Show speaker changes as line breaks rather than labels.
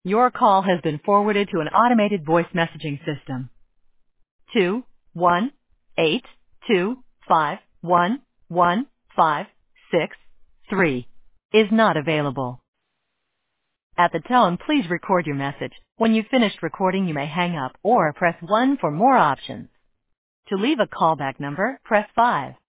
Your call has been forwarded to an automated voice messaging system. 218251156 is not available. At the tone, please record your message. When you've finished recording, you may hang up or press 1 for more options. To leave a callback number, press 5.